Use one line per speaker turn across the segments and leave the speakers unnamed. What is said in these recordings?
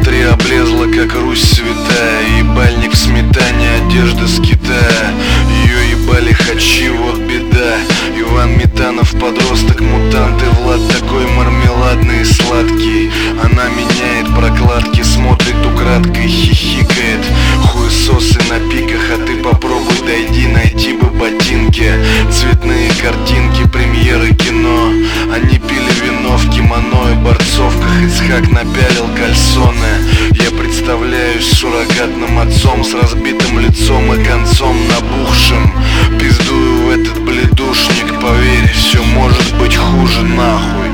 Смотри, облезла, как Русь святая. Ебальник в сметане, одежда с Китая. Ее ебали хачи, вот беда. Иван Митанов, подросток, мутант. И Влад такой мармеладный и сладкий. Она меняет прокладки, смотрит украдкой, хихикает. Хуесосы на пиках, а ты попробуй дойди, найти бы ботинки. Цветные картинки, премьеры кино. Они пили вино в кимоно и борцовках. Ицхак напялил кальсоны. Я представляюсь суррогатным отцом с разбитым лицом и концом набухшим. Пиздую в этот бледушник, поверь, все может быть хуже, нахуй.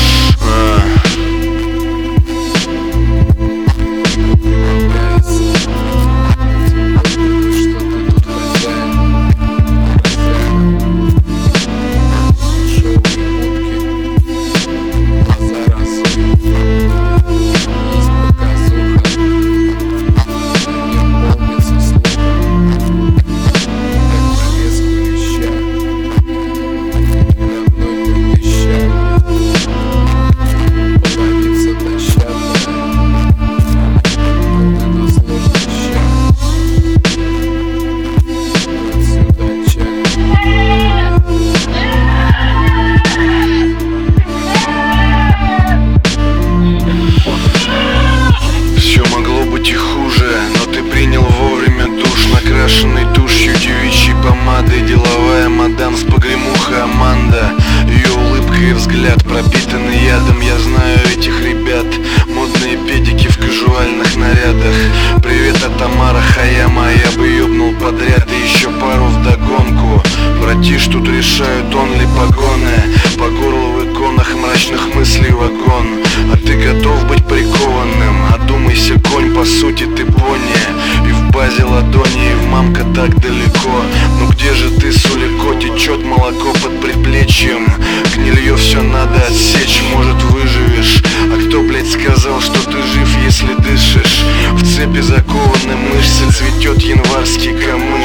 Тушью, девичьей помадой, деловая мадам с погремухой Аманда. Ее улыбка и взгляд пропитаны ядом. Я знаю этих ребят, модные педики в кажуальных нарядах. Привет от Тамара Хаяма, я бы ёбнул подряд и еще пару вдогонку. Братиш, тут решают онли погоны. По горлу в иконах мрачных мыслей вагон. А ты готов быть прикованным? Одумайся, конь, по сути ты пони. И в базе ладони, и в мамка так далеко. Ну где же ты, Сулико? Течет молоко под предплечьем. Гнилье все надо отсечь, может выживешь. А кто, блядь, сказал, что ты жив, если дышишь? В цепи закованы мышцы, цветет январский камыш.